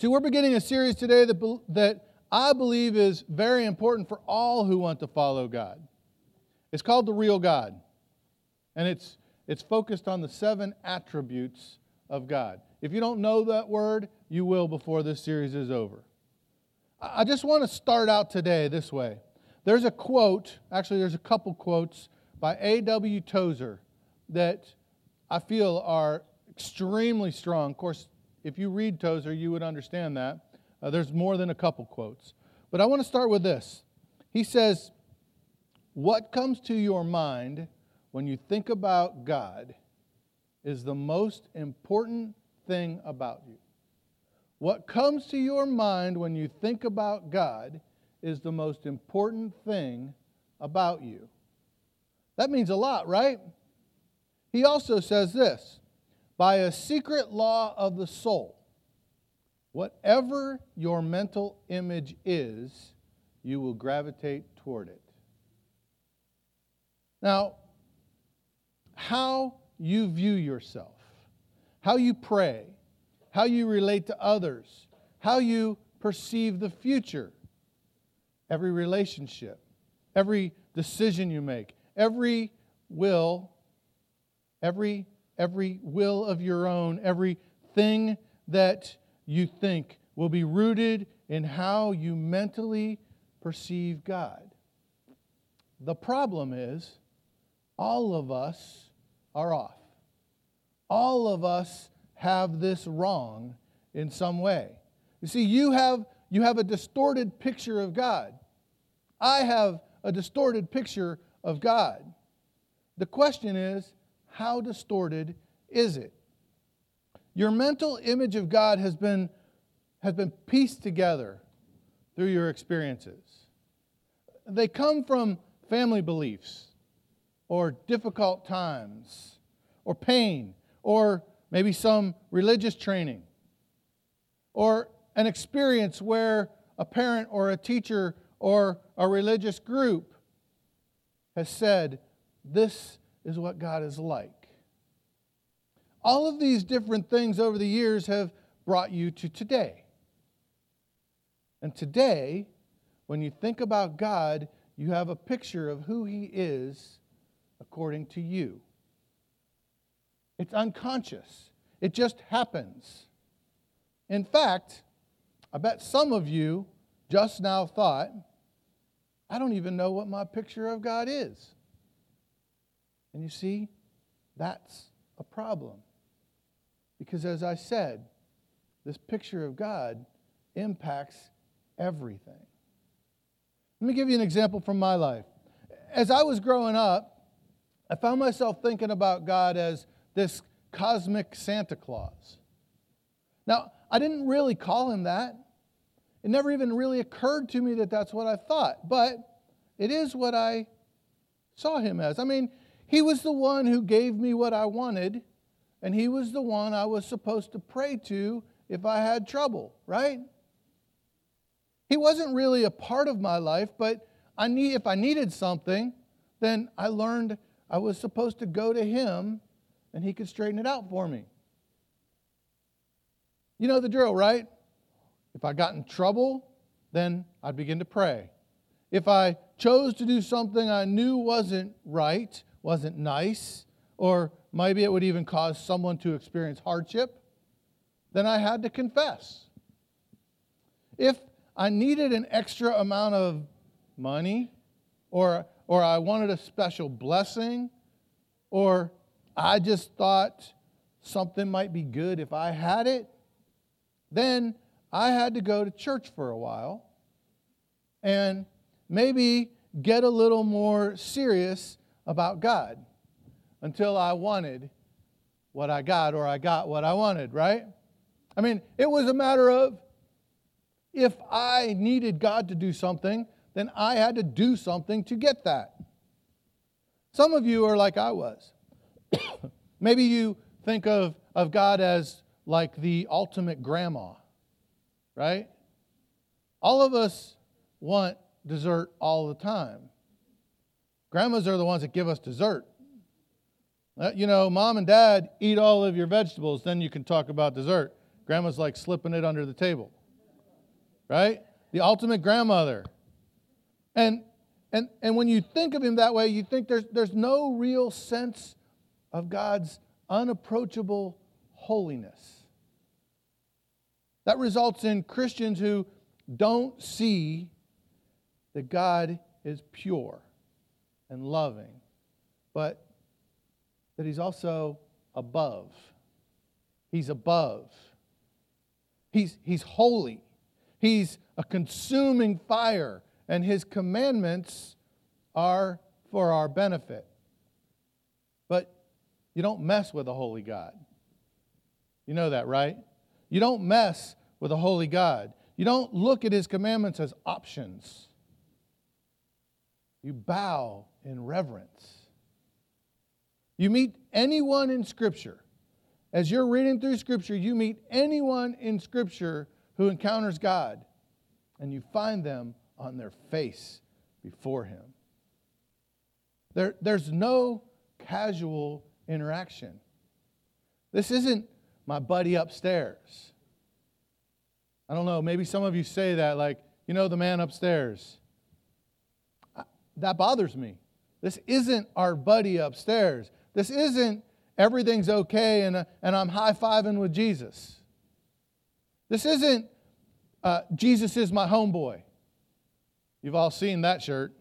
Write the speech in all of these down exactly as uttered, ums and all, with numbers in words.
See, we're beginning a series today that, bel- that I believe is very important for all who want to follow God. It's called The Real God. And it's, it's focused on the seven attributes of God. If you don't know that word, you will before this series is over. I I just want to start out today this way. There's a quote, actually there's a couple quotes by A W Tozer that I feel are extremely strong. Of course, if you read Tozer, you would understand that. Uh, there's more than a couple quotes. But I want to start with this. He says, "What comes to your mind when you think about God is the most important thing about you." What comes to your mind when you think about God is the most important thing about you. That means a lot, right? He also says this, "By a secret law of the soul, whatever your mental image is, you will gravitate toward it." Now, how you view yourself, how you pray, how you relate to others, how you perceive the future, every relationship, every decision you make, every will, every every will of your own, everything that you think will be rooted in how you mentally perceive God. The problem is, all of us are off. All of us have this wrong in some way. You see, you have, you have a distorted picture of God. I have a distorted picture of God. The question is, how distorted is it? Your mental image of God has been, has been pieced together through your experiences. They come from family beliefs, or difficult times, or pain, or maybe some religious training, or an experience where a parent or a teacher or a religious group has said, this is what God is like. All of these different things over the years have brought you to today. And today, when you think about God, you have a picture of who He is according to you. It's unconscious. It just happens. In fact, I bet some of you just now thought, I don't even know what my picture of God is. And you see, that's a problem. Because as I said, this picture of God impacts everything. Let me give you an example from my life. As I was growing up, I found myself thinking about God as this cosmic Santa Claus. Now, I didn't really call Him that. It never even really occurred to me that that's what I thought. But it is what I saw Him as. I mean, He was the one who gave me what I wanted, and He was the one I was supposed to pray to if I had trouble, right? He wasn't really a part of my life, but I need, if I needed something, then I learned I was supposed to go to Him, and He could straighten it out for me. You know the drill, right? If I got in trouble, then I'd begin to pray. If I chose to do something I knew wasn't right, wasn't nice, or maybe it would even cause someone to experience hardship, then I had to confess. If I needed an extra amount of money, or, or I wanted a special blessing, or I just thought something might be good if I had it, then I had to go to church for a while and maybe get a little more serious about God until I wanted what I got, or I got what I wanted, right? I mean, it was a matter of, if I needed God to do something, then I had to do something to get that. Some of you are like I was. Maybe you think of, of God as like the ultimate grandma, right? All of us want dessert all the time. Grandmas are the ones that give us dessert. Uh, you know, mom and dad eat all of your vegetables, then you can talk about dessert. Grandma's like slipping it under the table, right? The ultimate grandmother. And and and when you think of him that way, you think there's there's no real sense of God's unapproachable holiness. That results in Christians who don't see that God is pure and loving, but that he's also above. He's above. He's, he's holy. He's a consuming fire, and his commandments are for our benefit. But you don't mess with a holy God. You know that, right? You don't mess with a holy God. You don't look at his commandments as options. You bow in reverence. You meet anyone in Scripture. As you're reading through Scripture, you meet anyone in Scripture who encounters God, and you find them on their face before him. There, there's no casual interaction. This isn't my buddy upstairs. I don't know, maybe some of you say that, like, you know, the man upstairs. That bothers me. This isn't our buddy upstairs. This isn't everything's okay and, uh, and I'm high-fiving with Jesus. This isn't uh, Jesus is my homeboy. You've all seen that shirt.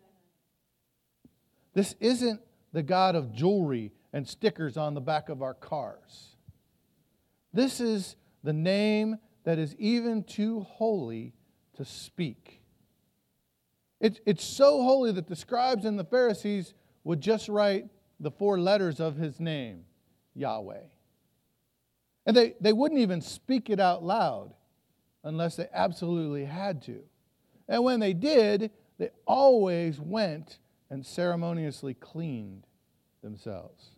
This isn't the God of jewelry and stickers on the back of our cars. This is the name that is even too holy to speak. It, it's so holy that the scribes and the Pharisees would just write the four letters of his name, Yahweh. And they, they wouldn't even speak it out loud unless they absolutely had to. And when they did, they always went and ceremoniously cleaned themselves.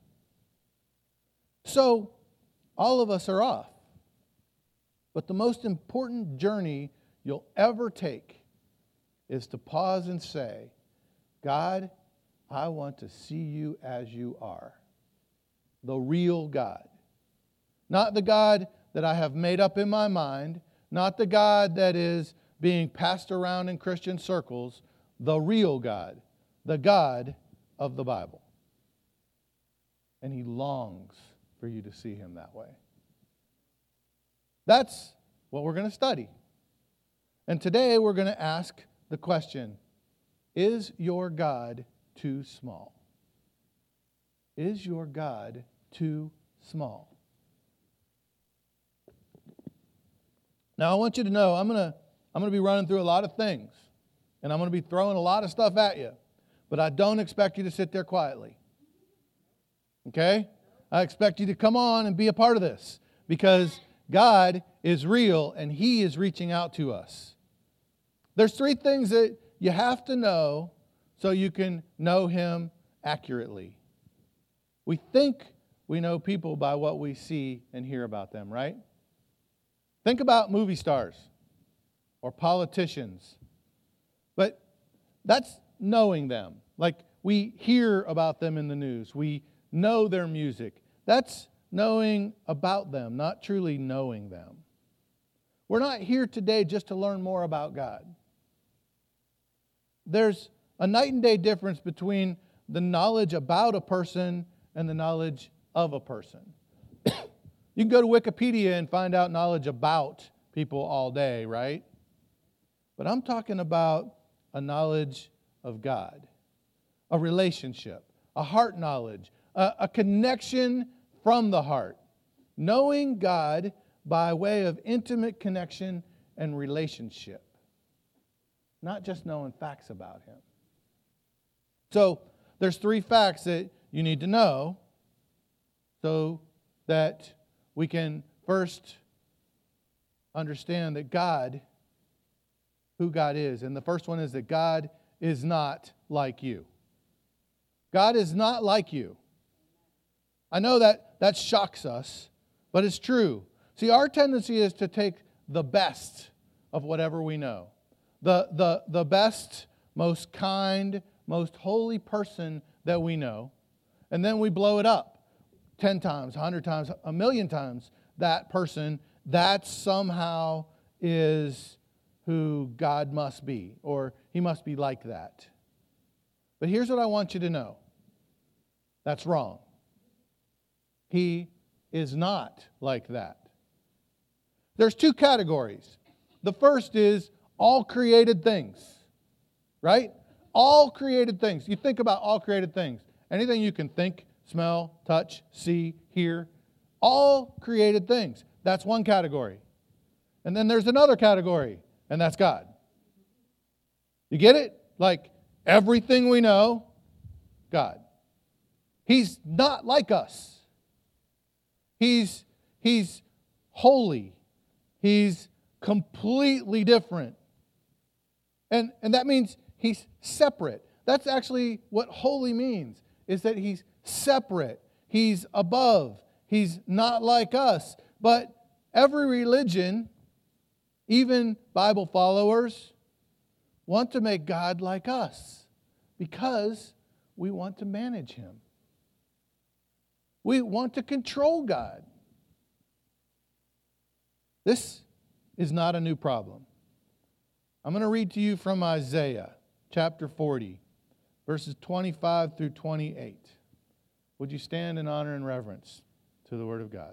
So, all of us are off. But the most important journey you'll ever take is to pause and say, God, I want to see you as you are. The real God. Not the God that I have made up in my mind, not the God that is being passed around in Christian circles, the real God, the God of the Bible. And he longs for you to see him that way. That's what we're going to study. And today we're going to ask the question, is your God too small? Is your God too small? Now I want you to know I'm going to I'm going to be running through a lot of things, and I'm going to be throwing a lot of stuff at you, but I don't expect you to sit there quietly. Okay? I expect you to come on and be a part of this, because God is real and he is reaching out to us. There's three things that you have to know so you can know him accurately. We think we know people by what we see and hear about them, right? Think about movie stars or politicians. But that's knowing them. Like, we hear about them in the news. We know their music. That's knowing about them, not truly knowing them. We're not here today just to learn more about God. There's a night and day difference between the knowledge about a person and the knowledge of a person. You can go to Wikipedia and find out knowledge about people all day, right? But I'm talking about a knowledge of God, a relationship, a heart knowledge, a, a connection from the heart. Knowing God by way of intimate connection and relationship. Not just knowing facts about him. So, there's three facts that you need to know so that we can first understand that God, who God is. And the first one is that God is not like you. God is not like you. I know that that shocks us, but it's true. See, our tendency is to take the best of whatever we know. The, the, the best, most kind, most holy person that we know, and then we blow it up ten times, a hundred times, a million times that person that somehow is who God must be, or he must be like that. But here's what I want you to know. That's wrong. He is not like that. There's two categories. The first is all created things, right? All created things. You think about all created things. Anything you can think, smell, touch, see, hear. All created things. That's one category. And then there's another category, and that's God. You get it? Like everything we know, God. He's not like us. He's, he's holy. He's completely different. And, and that means he's separate. That's actually what holy means, is that he's separate. He's above. He's not like us. But every religion, even Bible followers, want to make God like us because we want to manage him. We want to control God. This is not a new problem. I'm going to read to you from Isaiah chapter forty, verses twenty-five through twenty-eight. Would you stand in honor and reverence to the Word of God?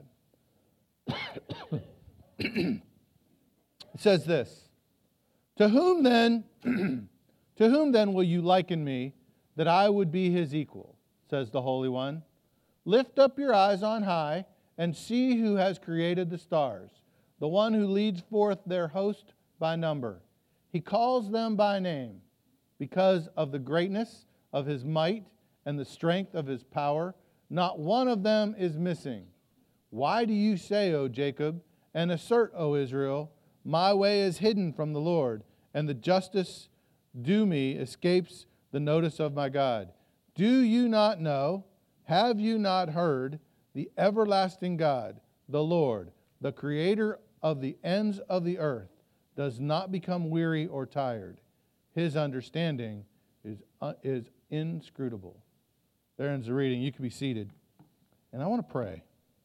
It says this, To whom then, to whom then will you liken me, that I would be his equal, says the Holy One. Lift up your eyes on high and see who has created the stars, the one who leads forth their host by number. He calls them by name because of the greatness of his might and the strength of his power. Not one of them is missing. Why do you say, O Jacob, and assert, O Israel, my way is hidden from the Lord, and the justice due me escapes the notice of my God? Do you not know? Have you not heard? The everlasting God, the Lord, the creator of the ends of the earth, does not become weary or tired. His understanding is, uh, is inscrutable. There ends the reading. You can be seated. And I want to pray.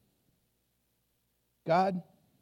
God,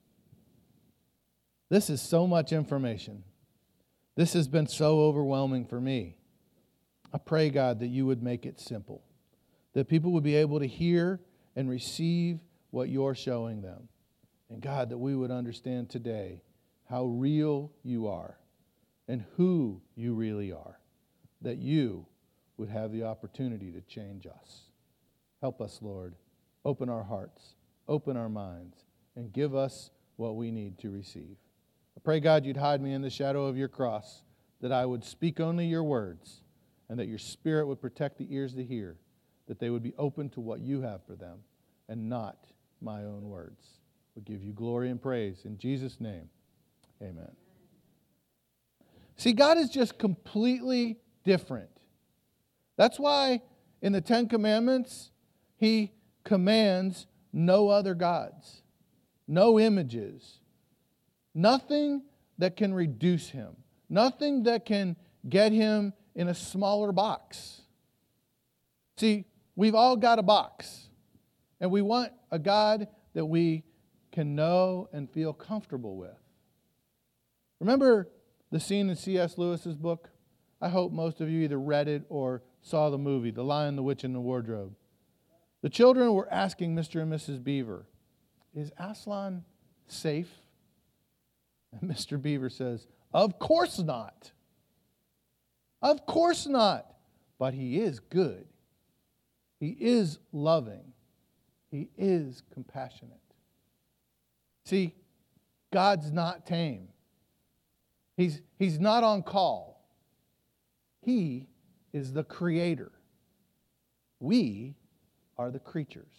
this is so much information. This has been so overwhelming for me. I pray, God, that you would make it simple, that people would be able to hear and receive what you're showing them. And God, that we would understand today how real you are and who you really are, that you would have the opportunity to change us. Help us, Lord. Open our hearts, open our minds, and give us what we need to receive. I pray, God, you'd hide me in the shadow of your cross, that I would speak only your words, and that your Spirit would protect the ears to hear, that they would be open to what you have for them, and not my own words. We give you glory and praise. In Jesus' name, amen. See, God is just completely different. That's why in the Ten Commandments, he commands no other gods, no images, nothing that can reduce him, nothing that can get him in a smaller box. See, we've all got a box, and we want a God that we can know and feel comfortable with. Remember the scene in C S Lewis's book? I hope most of you either read it or saw the movie, The Lion, the Witch, and the Wardrobe. The children were asking Mister and Missus Beaver, is Aslan safe? And Mister Beaver says, of course not. Of course not. But he is good. He is loving. He is compassionate. See, God's not tame. He's, he's not on call. He is the creator. We are the creatures.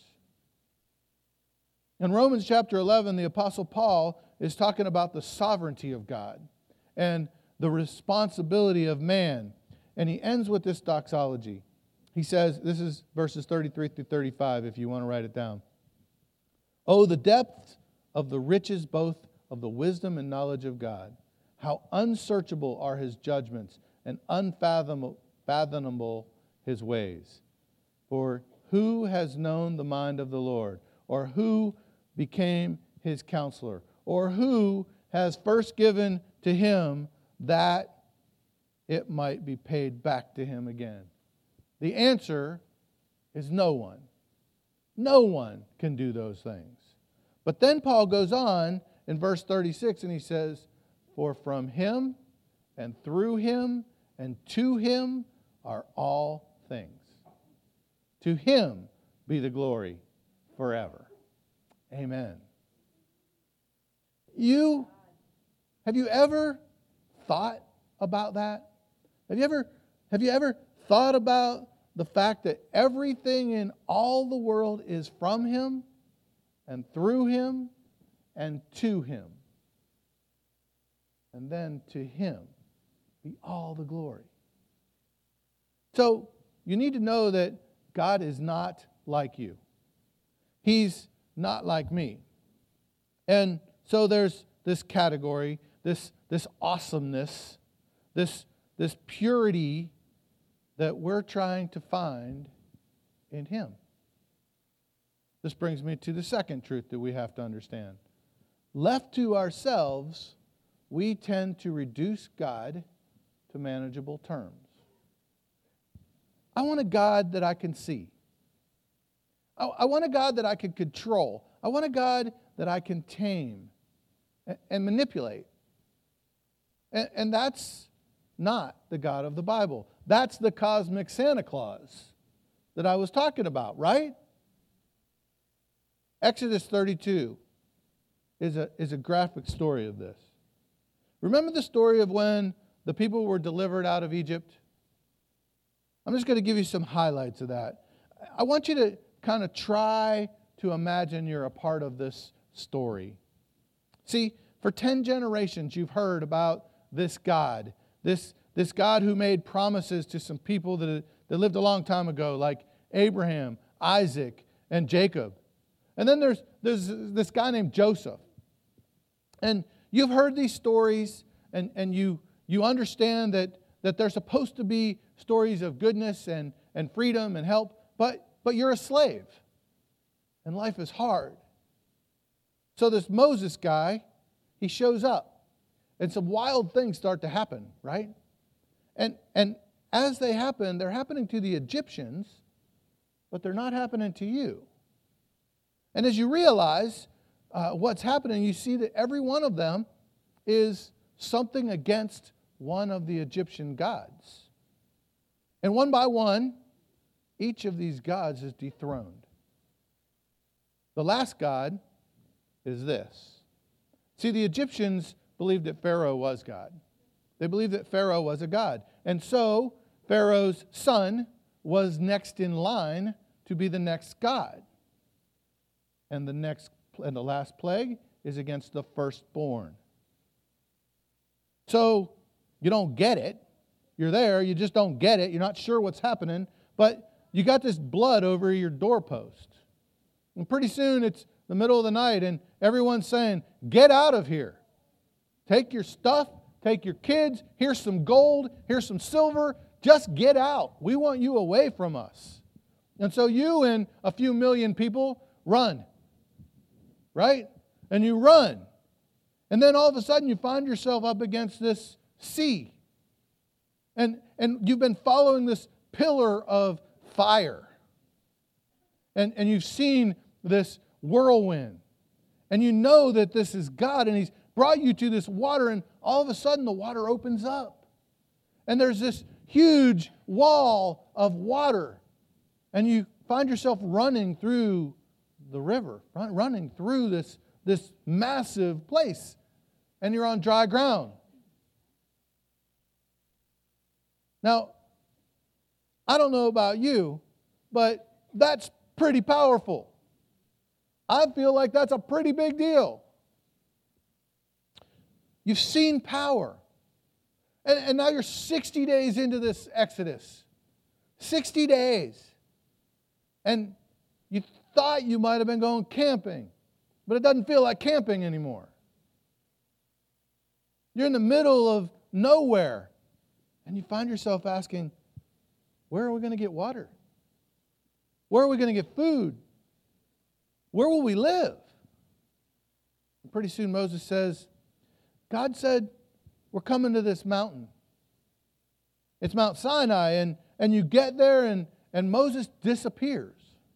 In Romans chapter eleven, the Apostle Paul is talking about the sovereignty of God and the responsibility of man. And he ends with this doxology. He says, this is verses thirty-three through thirty-five if you want to write it down. Oh, the depth of the riches both of the wisdom and knowledge of God. How unsearchable are his judgments and unfathomable his ways. For who has known the mind of the Lord? Or who became his counselor? or who has first given to him that it might be paid back to him again? The answer is no one. No one can do those things. But then Paul goes on in verse thirty-six and he says, for from him and through him and to him are all things. To him be the glory forever. Amen. You, have you ever thought about that? Have you ever, have you ever thought about the fact that everything in all the world is from him and through him and to him? And then to him be all the glory. So you need to know that God is not like you. He's not like me. And so there's this category, this, this awesomeness, this, this purity that we're trying to find in him. This brings me to the second truth that we have to understand. Left to ourselves, we tend to reduce God to manageable terms. I want a God that I can see. I, I want a God that I can control. I want a God that I can tame and, and manipulate. And, and that's not the God of the Bible. That's the cosmic Santa Claus that I was talking about, right? Exodus thirty-two is a, is a graphic story of this. Remember the story of when the people were delivered out of Egypt? I'm just going to give you some highlights of that. I want you to kind of try to imagine you're a part of this story. See, for ten generations you've heard about this God, this, this God who made promises to some people that, that lived a long time ago, like Abraham, Isaac, and Jacob. And then there's, there's this guy named Joseph. And you've heard these stories, and, and you, you understand that, that they're supposed to be stories of goodness and, and freedom and help, but, but you're a slave, and life is hard. So this Moses guy, he shows up, and some wild things start to happen, right? And, and as they happen, they're happening to the Egyptians, but they're not happening to you. And as you realize uh, what's happening, you see that every one of them is something against one of the Egyptian gods. And one by one, each of these gods is dethroned. The last god is this. See, the Egyptians believed that Pharaoh was God. They believed that Pharaoh was a god. And so, Pharaoh's son was next in line to be the next god. And the next and the last plague is against the firstborn. So, you don't get it. You're there, you just don't get it. You're not sure what's happening, but you got this blood over your doorpost. And pretty soon it's the middle of the night and everyone's saying, get out of here. Take your stuff, take your kids, here's some gold, here's some silver, just get out. We want you away from us. And so you and a few million people run, right? And you run. And then all of a sudden you find yourself up against this sea. And, and you've been following this pillar of fire. And, and you've seen this whirlwind. And you know that this is God, and He's brought you to this water, and all of a sudden the water opens up. And there's this huge wall of water. And you find yourself running through the river, run, running through this, this massive place. And you're on dry ground. Now, I don't know about you, but that's pretty powerful. I feel like that's a pretty big deal. You've seen power. And, and now you're sixty days into this Exodus. sixty days. And you thought you might have been going camping, but it doesn't feel like camping anymore. You're in the middle of nowhere. And you find yourself asking, where are we going to get water? Where are we going to get food? Where will we live? pretty soon Moses says, God said, we're coming to this mountain. It's Mount Sinai, and, and you get there, and, and Moses disappears.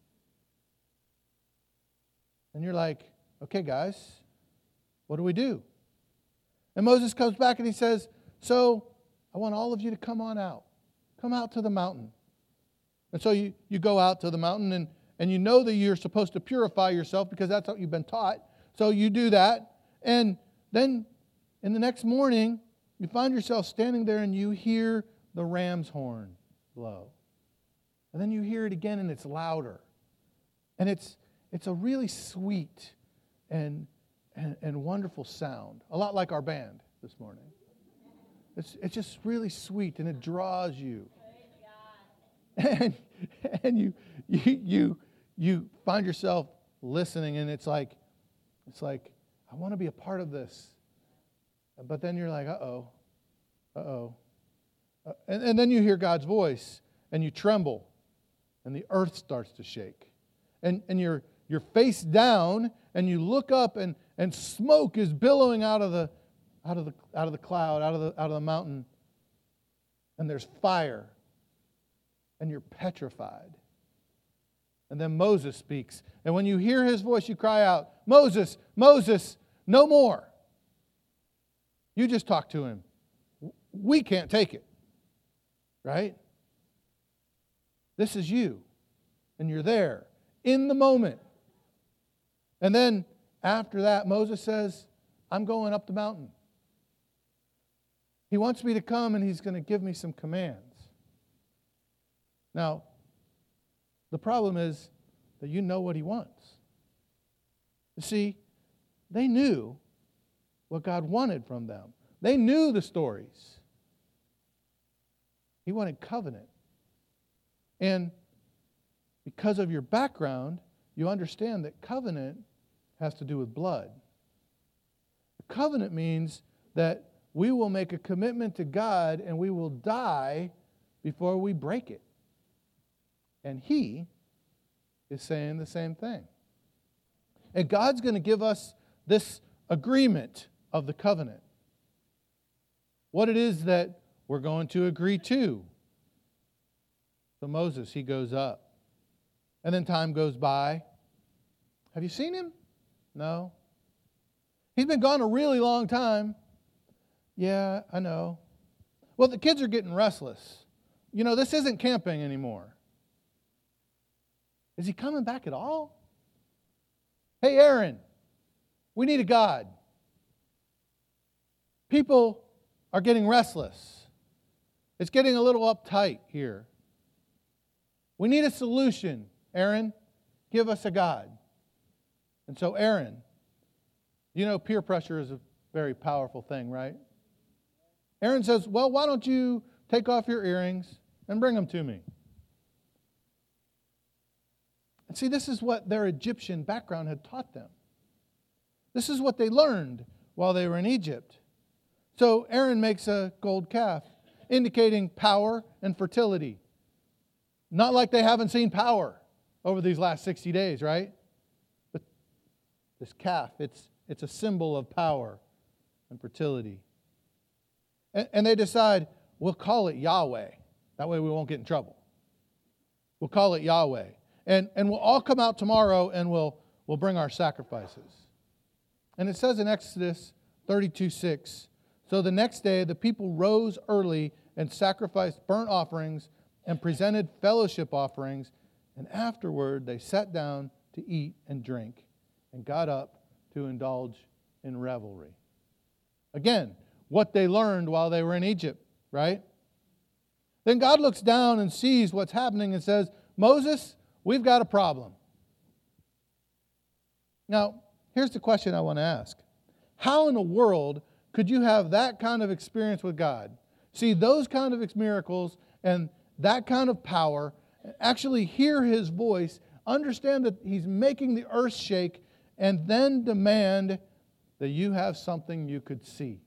And you're like, okay, guys, what do we do? And Moses comes back and he says, so I want all of you to come on out. Come out to the mountain. And so you, you go out to the mountain, and, and you know that you're supposed to purify yourself because that's what you've been taught. So you do that. And then in the next morning, you find yourself standing there and you hear the ram's horn blow. And then you hear it again and it's louder. And it's it's a really sweet and, and, and wonderful sound. A lot like our band this morning. It's it's just really sweet and it draws you. And and you you you you find yourself listening, and it's like it's like I want to be a part of this. But then you're like, uh-oh. Uh-oh. Uh, and, and then you hear God's voice and you tremble and the earth starts to shake. And and you're you're face down and you look up and, and smoke is billowing out of the out of the out of the cloud, out of the out of the mountain. And there's fire. And you're petrified. And then Moses speaks. And when you hear his voice, you cry out, Moses, Moses, no more. You just talk to him. We can't take it. Right? This is you. And you're there in the moment. And then after that, Moses says, I'm going up the mountain. He wants me to come and he's going to give me some commands. Now, the problem is that you know what he wants. You see, they knew what God wanted from them. They knew the stories. He wanted covenant. And because of your background, you understand that covenant has to do with blood. A covenant means that we will make a commitment to God and we will die before we break it. And He is saying the same thing. And God's going to give us this agreement of the covenant. What it is that we're going to agree to. So Moses, he goes up. And then time goes by. Have you seen him? No. He's been gone a really long time. Yeah, I know. Well, the kids are getting restless. You know, this isn't camping anymore. Is he coming back at all? Hey, Aaron, we need a God. People are getting restless. It's getting a little uptight here. We need a solution. Aaron, give us a God. And so Aaron, you know peer pressure is a very powerful thing, right? Aaron says, well, why don't you take off your earrings and bring them to me? And see, this is what their Egyptian background had taught them. This is what they learned while they were in Egypt. So Aaron makes a gold calf, indicating power and fertility. Not like they haven't seen power over these last sixty days, right? But this calf, it's, it's a symbol of power and fertility. And, and they decide, we'll call it Yahweh. That way we won't get in trouble. We'll call it Yahweh. And, and we'll all come out tomorrow and we'll, we'll bring our sacrifices. And it says in Exodus thirty-two six, so the next day the people rose early and sacrificed burnt offerings and presented fellowship offerings. And afterward they sat down to eat and drink and got up to indulge in revelry. Again, what they learned while they were in Egypt, right? Then God looks down and sees what's happening and says, Moses, we've got a problem. Now, here's the question I want to ask. How in the world could you have that kind of experience with God? See those kind of miracles and that kind of power, actually hear His voice, understand that He's making the earth shake, and then demand that you have something you could see?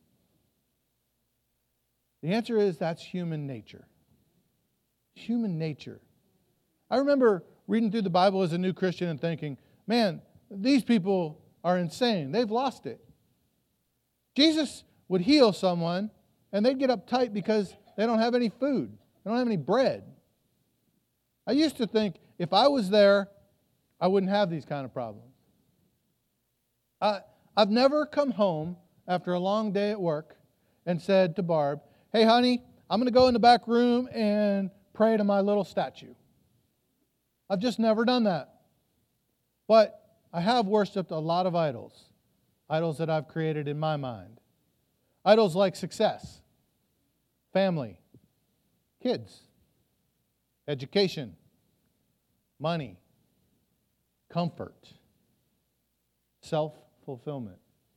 The answer is that's human nature. Human nature. I remember reading through the Bible as a new Christian and thinking, man, these people, are insane. They've lost it. Jesus would heal someone, and they'd get uptight because they don't have any food. They don't have any bread. I used to think if I was there, I wouldn't have these kind of problems. I, I've never come home after a long day at work and said to Barb, hey, honey, I'm going to go in the back room and pray to my little statue. I've just never done that. But I have worshipped a lot of idols. Idols that I've created in my mind. Idols like success, family, kids, education, money, comfort, self-fulfillment.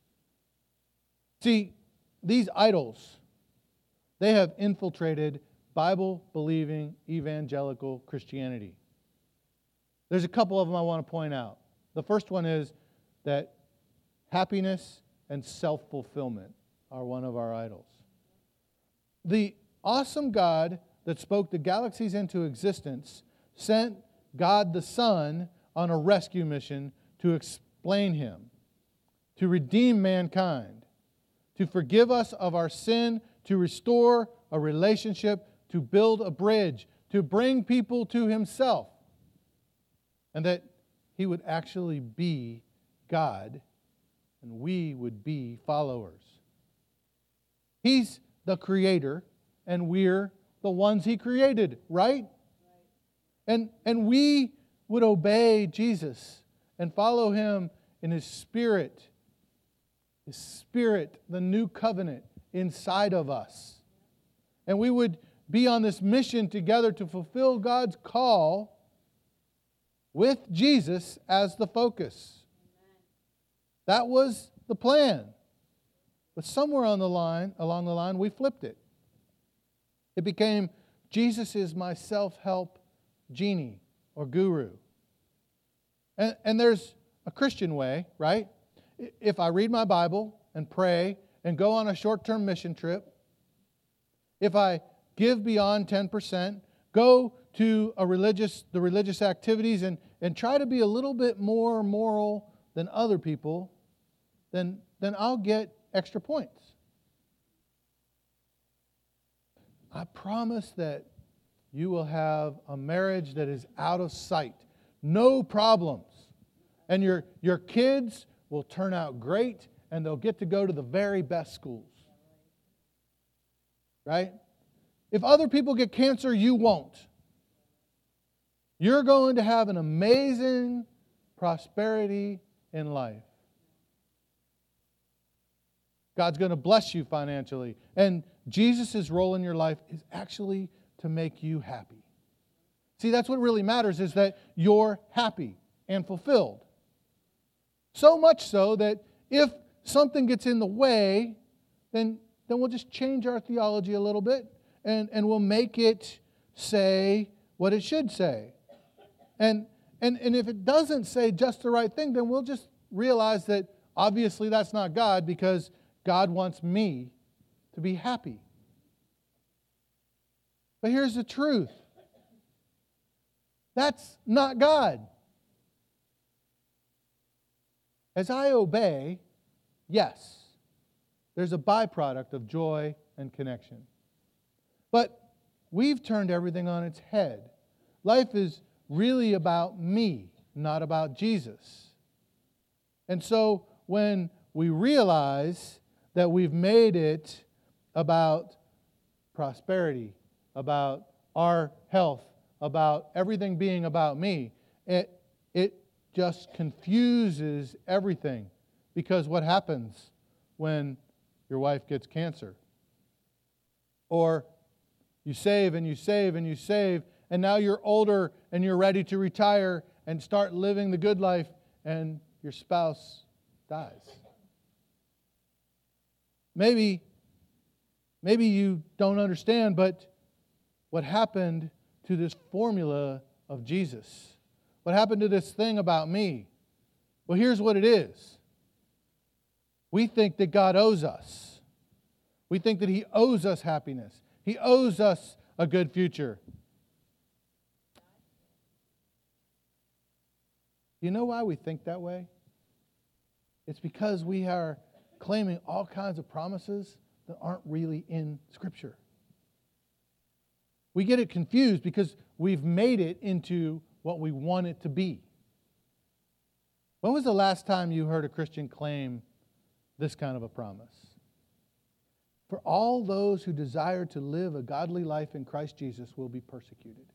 See, these idols, they have infiltrated Bible-believing evangelical Christianity. There's a couple of them I want to point out. The first one is that happiness and self-fulfillment are one of our idols. The awesome God that spoke the galaxies into existence sent God the Son on a rescue mission to explain Him, to redeem mankind, to forgive us of our sin, to restore a relationship, to build a bridge, to bring people to Himself, and that He would actually be God and we would be followers. He's the Creator and we're the ones He created, right? And, and we would obey Jesus and follow Him in His Spirit. His Spirit, the new covenant inside of us. And we would be on this mission together to fulfill God's call with Jesus as the focus. That was the plan. But somewhere on the line, along the line, we flipped it. It became, Jesus is my self-help genie or guru. And, and there's a Christian way, right? If I read my Bible and pray and go on a short-term mission trip, if I give beyond ten percent, go to a religious, the religious activities and, and try to be a little bit more moral than other people, then, then I'll get extra points. I promise that you will have a marriage that is out of sight. No problems. And your, your kids will turn out great and they'll get to go to the very best schools. Right? If other people get cancer, you won't. You're going to have an amazing prosperity in life. God's going to bless you financially. And Jesus' role in your life is actually to make you happy. See, that's what really matters, is that you're happy and fulfilled. So much so that if something gets in the way, then, then we'll just change our theology a little bit and, and we'll make it say what it should say. And, and, and if it doesn't say just the right thing, then we'll just realize that obviously that's not God, because God wants me to be happy. But here's the truth. That's not God. As I obey, yes, there's a byproduct of joy and connection. But we've turned everything on its head. Life is really about me, not about Jesus. And so when we realize that we've made it about prosperity, about our health, about everything being about me, it, it just confuses everything. Because what happens when your wife gets cancer? Or you save and you save and you save, and now you're older and you're ready to retire and start living the good life, and your spouse dies. Maybe, maybe you don't understand, but what happened to this formula of Jesus? What happened to this thing about me? Well, here's what it is. We think that God owes us. We think that He owes us happiness. He owes us a good future. You know why we think that way? It's because we are claiming all kinds of promises that aren't really in Scripture. We get it confused because we've made it into what we want it to be. When was the last time you heard a Christian claim this kind of a promise? For all those who desire to live a godly life in Christ Jesus will be persecuted.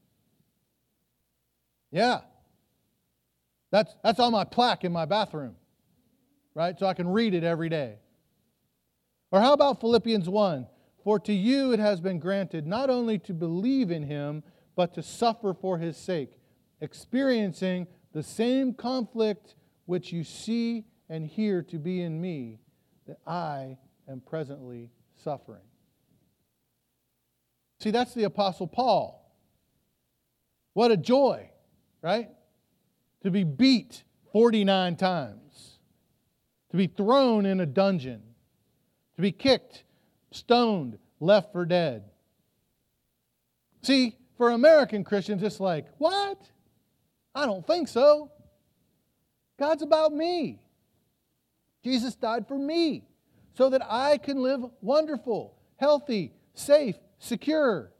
Yeah. That's, that's on my plaque in my bathroom, right? So I can read it every day. Or how about Philippians one? For to you it has been granted not only to believe in Him, but to suffer for His sake, experiencing the same conflict which you see and hear to be in me, that I am presently suffering. See, that's the Apostle Paul. What a joy, right? To be beat forty-nine times, to be thrown in a dungeon, to be kicked, stoned, left for dead. See, for American Christians, it's like, what? I don't think so. God's about me. Jesus died for me so that I can live wonderful, healthy, safe, secure.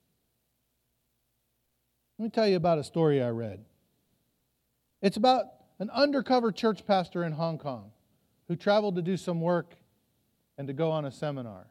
Let me tell you about a story I read. It's about an undercover church pastor in Hong Kong who traveled to do some work and to go on a seminar.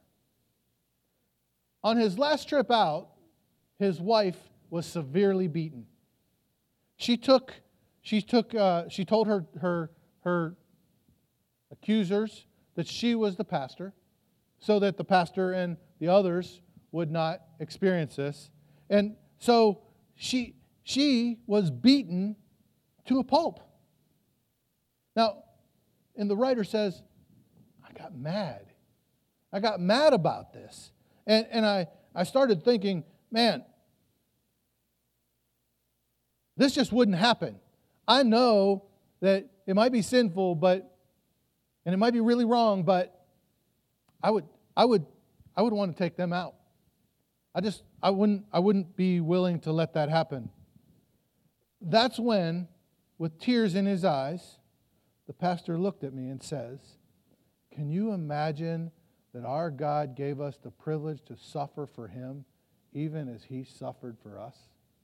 On his last trip out, his wife was severely beaten. She took, she took, uh, she told her her her accusers that she was the pastor, so that the pastor and the others would not experience this. And so she she was beaten to a pulp. Now, and the writer says, I got mad. I got mad about this. And, and I, I started thinking, man, this just wouldn't happen. I know that it might be sinful, but and it might be really wrong, but I would I would I would want to take them out. I just I wouldn't I wouldn't be willing to let that happen. That's when, with tears in his eyes, the pastor looked at me and says, can you imagine that our God gave us the privilege to suffer for Him even as He suffered for us?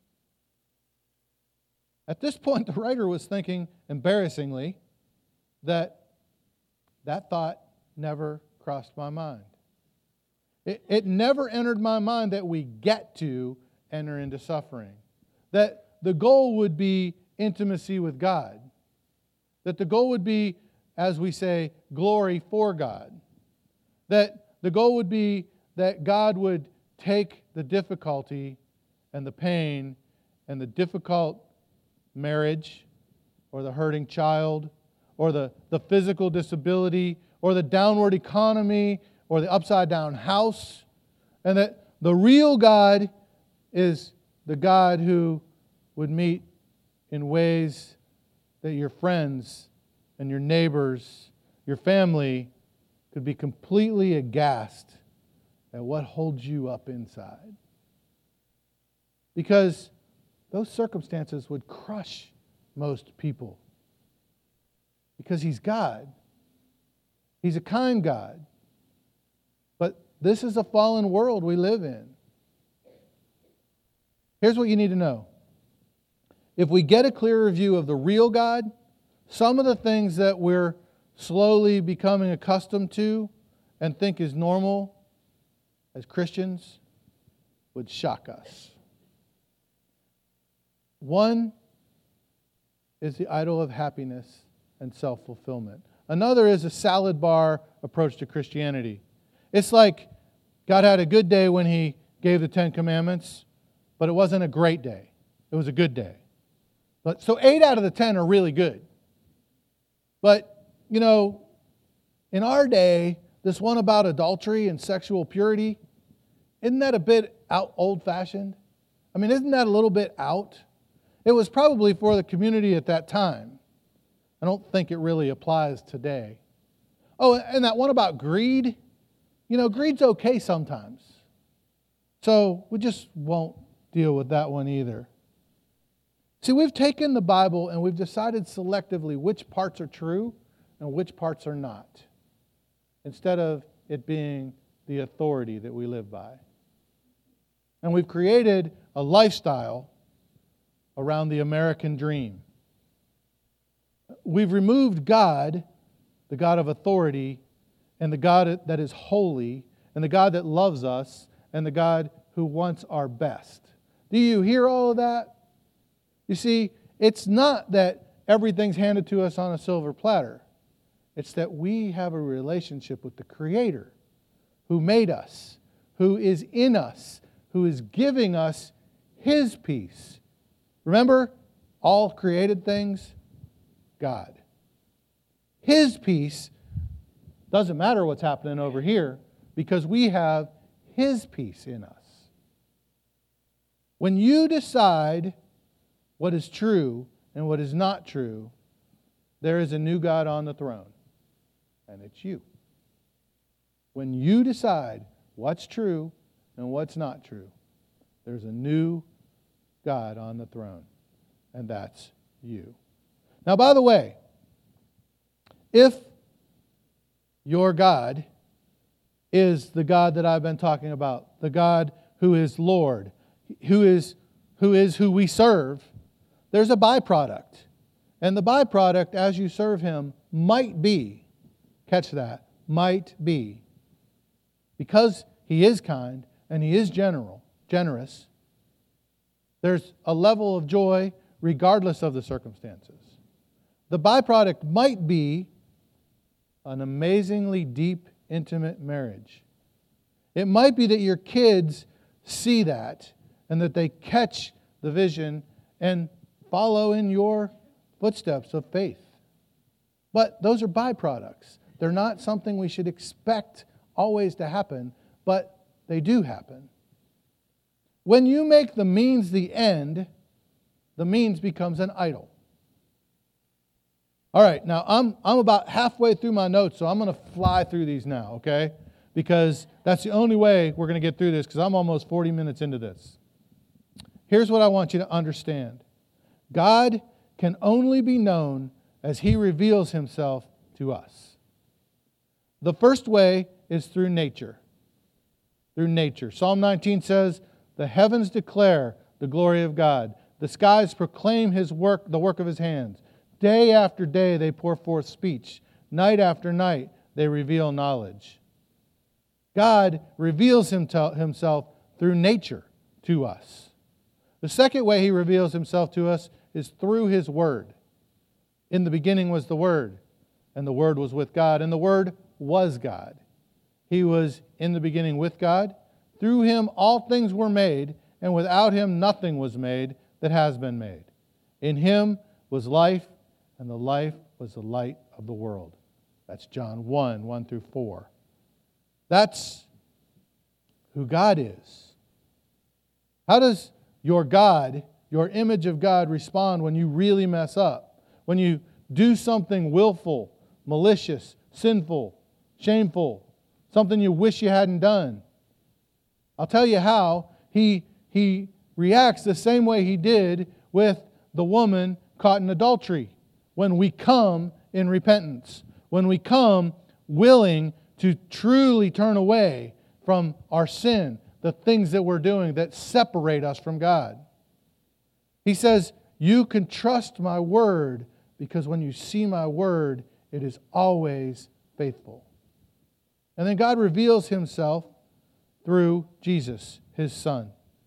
At this point, the writer was thinking, embarrassingly, that that thought never crossed my mind. It, it never entered my mind that we get to enter into suffering. That the goal would be intimacy with God. That the goal would be, as we say, glory for God. That the goal would be that God would take the difficulty and the pain and the difficult marriage or the hurting child or the, the physical disability or the downward economy or the upside down house, and that the real God is the God who would meet in ways that your friends and your neighbors, your family, could be completely aghast at what holds you up inside. Because those circumstances would crush most people. Because He's God. He's a kind God. But this is a fallen world we live in. Here's what you need to know. If we get a clearer view of the real God, some of the things that we're slowly becoming accustomed to and think is normal as Christians would shock us. One is the idol of happiness and self-fulfillment. Another is a salad bar approach to Christianity. It's like God had a good day when He gave the Ten Commandments, but it wasn't a great day. It was a good day. But so eight out of the ten are really good. But, you know, in our day, this one about adultery and sexual purity, isn't that a bit out old-fashioned? I mean, isn't that a little bit out? It was probably for the community at that time. I don't think it really applies today. Oh, and that one about greed, you know, greed's okay sometimes. So we just won't deal with that one either. See, we've taken the Bible and we've decided selectively which parts are true and which parts are not, instead of it being the authority that we live by. And we've created a lifestyle around the American dream. We've removed God, the God of authority, and the God that is holy, and the God that loves us, and the God who wants our best. Do you hear all of that? You see, it's not that everything's handed to us on a silver platter. It's that we have a relationship with the Creator who made us, who is in us, who is giving us His peace. Remember, all created things, God. His peace doesn't matter what's happening over here because we have His peace in us. When you decide what is true and what is not true, there is a new God on the throne, and it's you. When you decide what's true and what's not true, there's a new God on the throne, and that's you. Now, by the way, if your God is the God that I've been talking about, the God who is Lord, who is who is who we serve, there's a byproduct. And the byproduct as you serve Him might be, catch that, might be, because He is kind and He is general, generous, there's a level of joy regardless of the circumstances. The byproduct might be an amazingly deep, intimate marriage. It might be that your kids see that and that they catch the vision and follow in your footsteps of faith. But those are byproducts. They're not something we should expect always to happen, but they do happen. When you make the means the end, the means becomes an idol. All right, now I'm I'm about halfway through my notes, so I'm going to fly through these now, okay? Because that's the only way we're going to get through this, because I'm almost forty minutes into this. Here's what I want you to understand. God can only be known as He reveals Himself to us. The first way is through nature. Through nature. Psalm nineteen says, "The heavens declare the glory of God. The skies proclaim His work, the work of His hands. Day after day they pour forth speech. Night after night they reveal knowledge." God reveals Himself through nature to us. The second way He reveals Himself to us is through His Word. In the beginning was the Word, and the Word was with God, and the Word was God. He was in the beginning with God. Through Him all things were made, and without Him nothing was made that has been made. In Him was life, and the life was the light of the world. That's John one, one through four. That's who God is. How does your God, your image of God, respond when you really mess up? When you do something willful, malicious, sinful, shameful, something you wish you hadn't done? I'll tell you how. He, he reacts the same way He did with the woman caught in adultery. When we come in repentance, when we come willing to truly turn away from our sin, the things that we're doing that separate us from God. He says, "You can trust my word because when you see my word, it is always faithful." And then God reveals Himself through Jesus, His Son.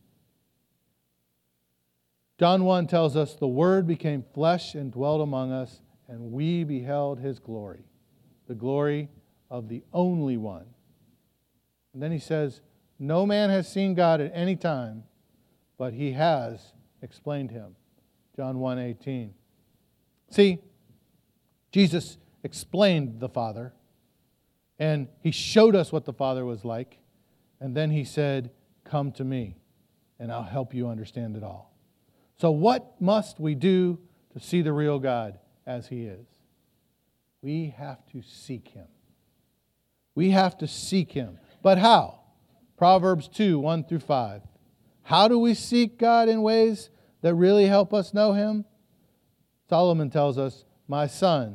John one tells us, "The Word became flesh and dwelt among us, and we beheld His glory," the glory of the only one. And then He says, "No man has seen God at any time, but He has explained Him." John one eighteen. See, Jesus explained the Father, and He showed us what the Father was like, and then He said, "Come to me, and I'll help you understand it all." So what must we do to see the real God as He is? We have to seek Him. We have to seek Him. But how? Proverbs two, one through five. How do we seek God in ways that really help us know Him? Solomon tells us, "My son,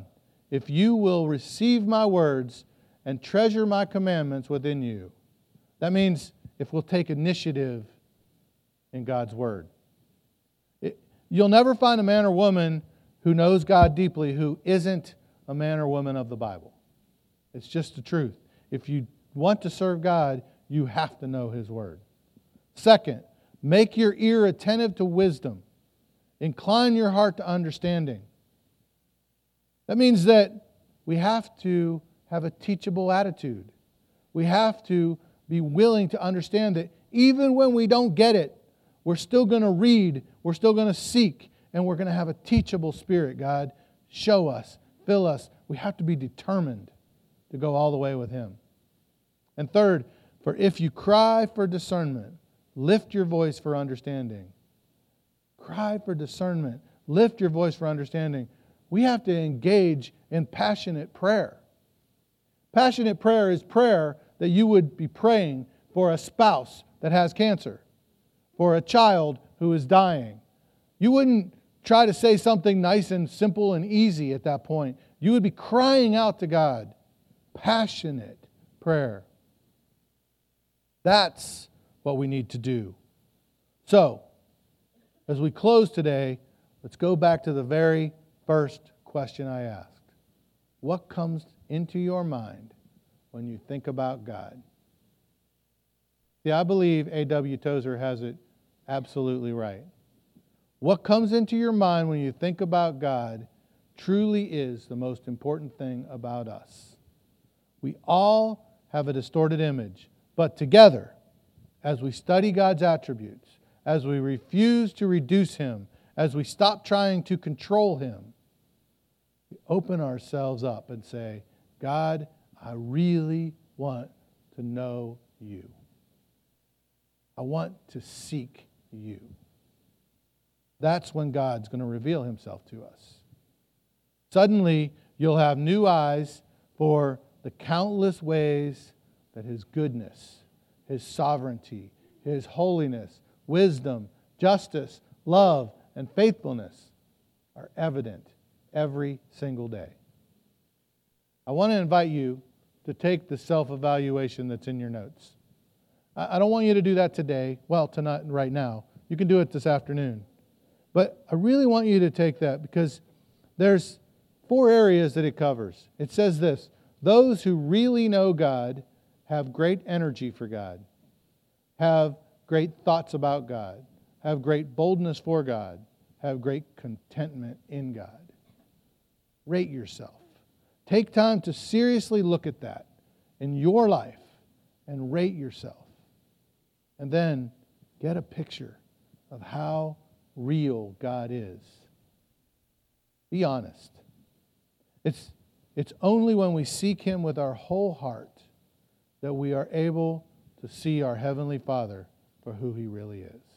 if you will receive my words and treasure my commandments within you. That means if we'll take initiative in God's Word. It, you'll never find a man or woman who knows God deeply who isn't a man or woman of the Bible. It's just the truth. If you want to serve God, you have to know His Word. Second, make your ear attentive to wisdom. Incline your heart to understanding. That means that we have to have a teachable attitude. We have to be willing to understand that even when we don't get it, we're still going to read, we're still going to seek, and we're going to have a teachable spirit. God, show us, fill us. We have to be determined to go all the way with Him. And third, for if you cry for discernment, lift your voice for understanding. Cry for discernment. Lift your voice for understanding. We have to engage in passionate prayer. Passionate prayer is prayer that you would be praying for a spouse that has cancer, for a child who is dying. You wouldn't try to say something nice and simple and easy at that point. You would be crying out to God. Passionate prayer. That's what we need to do. So, as we close today, let's go back to the very first question I asked. What comes into your mind when you think about God? See, I believe A W Tozer has it absolutely right. What comes into your mind when you think about God truly is the most important thing about us. We all have a distorted image, but together, as we study God's attributes, as we refuse to reduce Him, as we stop trying to control Him, we open ourselves up and say, God, I really want to know You. I want to seek You. That's when God's going to reveal Himself to us. Suddenly, you'll have new eyes for the countless ways that His goodness, His sovereignty, His holiness, wisdom, justice, love, and faithfulness are evident every single day. I want to invite you to take the self-evaluation that's in your notes. I don't want you to do that today, well, tonight, right now. You can do it this afternoon. But I really want you to take that because there's four areas that it covers. It says this: those who really know God have great energy for God, have great thoughts about God, have great boldness for God, have great contentment in God. Rate yourself. Take time to seriously look at that in your life and rate yourself. And then get a picture of how real God is. Be honest. It's, it's only when we seek Him with our whole heart that we are able to see our Heavenly Father for who He really is.